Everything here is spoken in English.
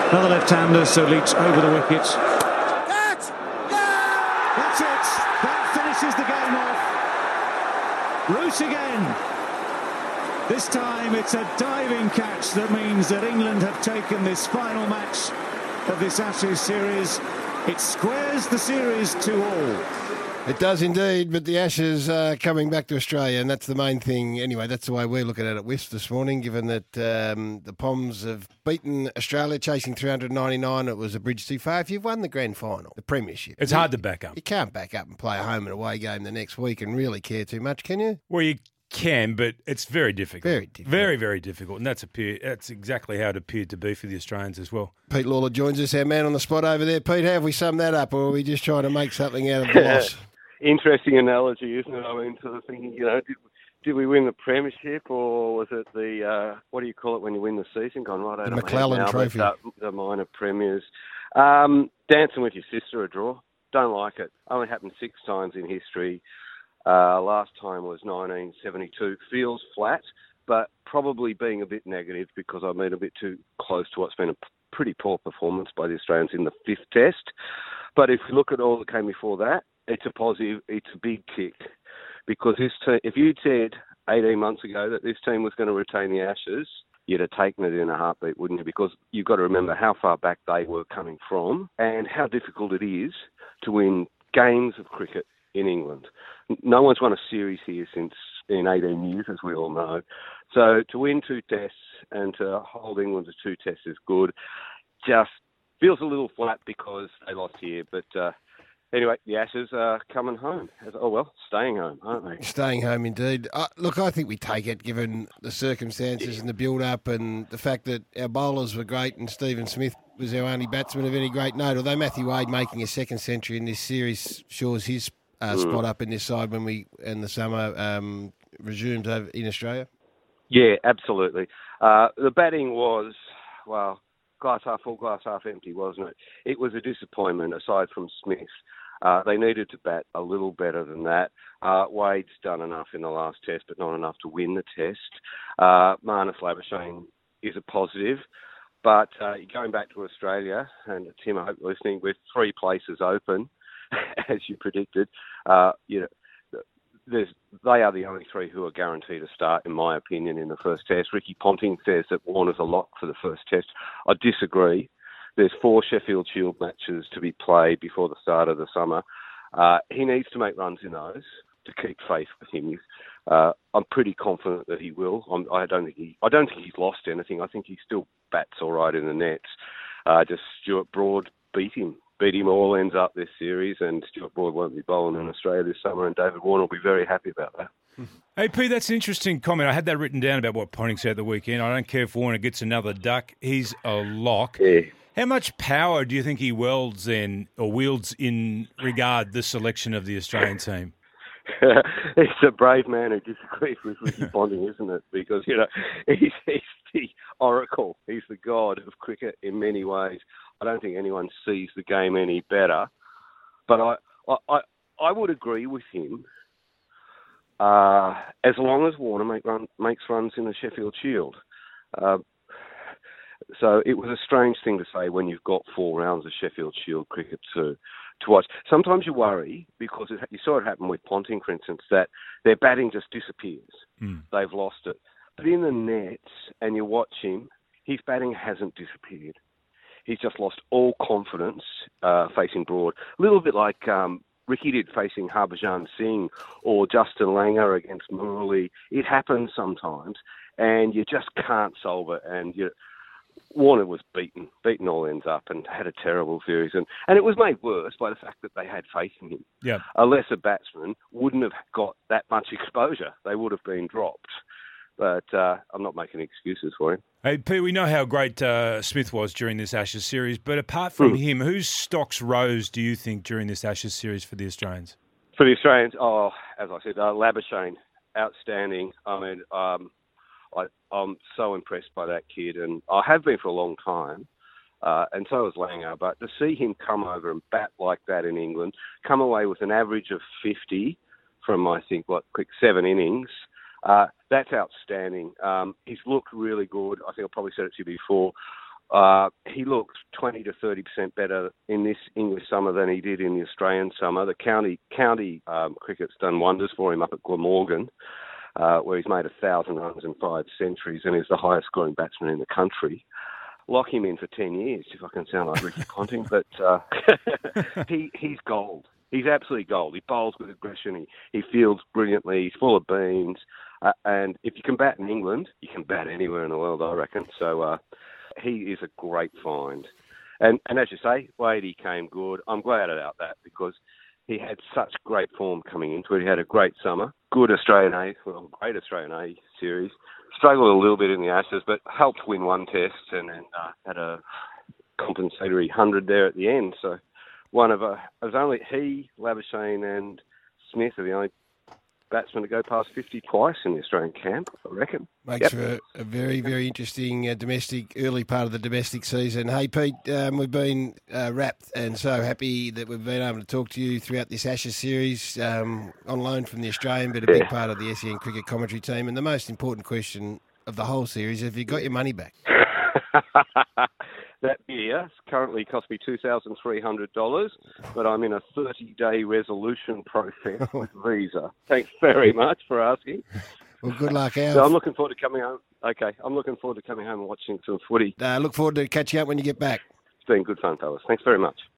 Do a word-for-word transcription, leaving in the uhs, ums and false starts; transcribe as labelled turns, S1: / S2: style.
S1: Another left-hander, so Leach over the wicket. That's it. That finishes the game off. Root again. This time it's a diving catch that means that England have taken this final match of this Ashes series. It squares the series to all.
S2: It does indeed, but the Ashes are coming back to Australia, and that's the main thing. Anyway, that's the way we're looking at it, Wisp, this morning, given that um, the Poms have beaten Australia, chasing three hundred ninety-nine. It was a bridge too far. If you've won the grand final, the premiership.
S3: It's hard to back up.
S2: You can't back up and play a home and away game the next week and really care too much, can you?
S3: Well, you can, but it's very difficult.
S2: Very difficult.
S3: Very, very difficult. And that's appear, that's exactly how it appeared to be for the Australians as well.
S2: Pete Lawler joins us, our man on the spot over there. Pete, how have we summed that up, or are we just trying to make something out of the loss?
S4: Interesting analogy, isn't it? I mean, sort of thinking, you know, did, did we win the premiership, or was it the, uh, what do you call it when you win the season? Gone right out
S2: The
S4: of
S2: McClellan
S4: now,
S2: Trophy.
S4: The, the minor premiers. Um, dancing with your sister, a draw. Don't like it. Only happened six times in history. Uh, last time was nineteen seventy-two. Feels flat, but probably being a bit negative because I've been a bit too close to what's been a pretty poor performance by the Australians in the fifth test. But if you look at all that came before that, it's a positive, it's a big kick. Because this te- if you'd said eighteen months ago that this team was going to retain the Ashes, you'd have taken it in a heartbeat, wouldn't you? Because you've got to remember how far back they were coming from and how difficult it is to win games of cricket in England. No one's won a series here since in eighteen years, as we all know. So to win two tests and to hold England to two tests is good. Just feels a little flat because they lost here, but... Uh, Anyway, the Ashes are coming home. Oh, well, staying home, aren't they?
S2: Staying home, indeed. Uh, look, I think we take it, given the circumstances yeah. and the build-up and the fact that our bowlers were great and Stephen Smith was our only batsman of any great note. Although Matthew Wade making a second century in this series shores his uh, mm. spot up in this side when we, in the summer, um, resumed over in Australia.
S4: Yeah, absolutely. Uh, the batting was, well... glass half full, glass half empty, wasn't it? It was a disappointment, aside from Smith. Uh, they needed to bat a little better than that. Uh, Wade's done enough in the last test, but not enough to win the test. Uh, Marnus Labuschagne is a positive. But uh, going back to Australia, and Tim, I hope you're listening, with three places open, as you predicted, uh, you know, There's, they are the only three who are guaranteed to start, in my opinion, in the first test. Ricky Ponting says that Warner's a lock for the first test. I disagree. There's four Sheffield Shield matches to be played before the start of the summer. Uh, he needs to make runs in those to keep faith with him. Uh, I'm pretty confident that he will. I'm, I don't think he. I don't think he's lost anything. I think he still bats all right in the nets. Uh, just Stuart Broad beat him. Beat him all ends up this series, and Stuart Broad won't be bowling in Australia this summer, and David Warner will be very happy about that.
S3: Hey, Pete, that's an interesting comment. I had that written down about what Ponting said at the weekend. I don't care if Warner gets another duck. He's a lock.
S4: Yeah.
S3: How much power do you think he wields in, or wields in regard the selection of the Australian team?
S4: He's a brave man who disagrees with Ricky Ponting, isn't it? Because, you know, he's, he's the oracle. He's the god of cricket in many ways. I don't think anyone sees the game any better. But I I, I would agree with him uh, as long as Warner make run, makes runs in the Sheffield Shield. Uh, so it was a strange thing to say when you've got four rounds of Sheffield Shield cricket to, to watch. Sometimes you worry, because it, you saw it happen with Ponting, for instance, that their batting just disappears.
S3: Mm.
S4: They've lost it. But in the nets, and you watch him, his batting hasn't disappeared. He's just lost all confidence uh, facing Broad. A little bit like um, Ricky did facing Harbhajan Singh or Justin Langer against Murali. It happens sometimes, and you just can't solve it. And you, Warner was beaten, beaten all ends up, and had a terrible series. And, and it was made worse by the fact that they had faith in him.
S3: Yeah.
S4: A lesser batsman wouldn't have got that much exposure. They would have been dropped. But uh, I'm not making excuses for him.
S3: Hey, Pete, we know how great uh, Smith was during this Ashes series, but apart from mm. him, whose stocks rose, do you think, during this Ashes series for the Australians?
S4: For the Australians, oh, as I said, uh, Labuschagne, outstanding. I mean, um, I, I'm so impressed by that kid, and I have been for a long time, uh, and so has Langer. But to see him come over and bat like that in England, come away with an average of fifty from, I think, what, quick seven innings, Uh, that's outstanding. Um, he's looked really good. I think I probably said it to you before. Uh, he looks twenty to thirty percent better in this English summer than he did in the Australian summer. The county county um, cricket's done wonders for him up at Glamorgan, uh, where he's made a thousand runs and five centuries and is the highest scoring batsman in the country. Lock him in for ten years, if I can sound like Ricky Ponting, but uh, he he's gold. He's absolutely gold. He bowls with aggression. He, he fields brilliantly. He's full of beans. Uh, and if you can bat in England, you can bat anywhere in the world, I reckon. So uh, he is a great find. And and as you say, Wadey came good. I'm glad about that because he had such great form coming into it. He had a great summer, good Australian A, well, great Australian A series. Struggled a little bit in the Ashes, but helped win one test and then uh, had a compensatory hundred there at the end. So one of a, it was only he, Labuschagne and Smith are the only batsmen to go past fifty twice in the Australian camp, I reckon.
S2: Makes
S4: Yep.
S2: for a, a very, very interesting uh, domestic, early part of the domestic season. Hey, Pete, um, we've been uh, wrapped and so happy that we've been able to talk to you throughout this Ashes series, um, on loan from the Australian, but a big
S4: Yeah.
S2: part of the S E N cricket commentary team. And the most important question of the whole series, have you got your money back?
S4: That beer currently cost me two thousand three hundred dollars, but I'm in a thirty-day resolution process with Visa. Thanks very much for asking.
S2: Well, good luck, Al.
S4: So I'm looking forward to coming home. Okay, I'm looking forward to coming home and watching some footy.
S2: Uh, look forward to catching up when you get back.
S4: It's been good fun, fellas. Thanks very much.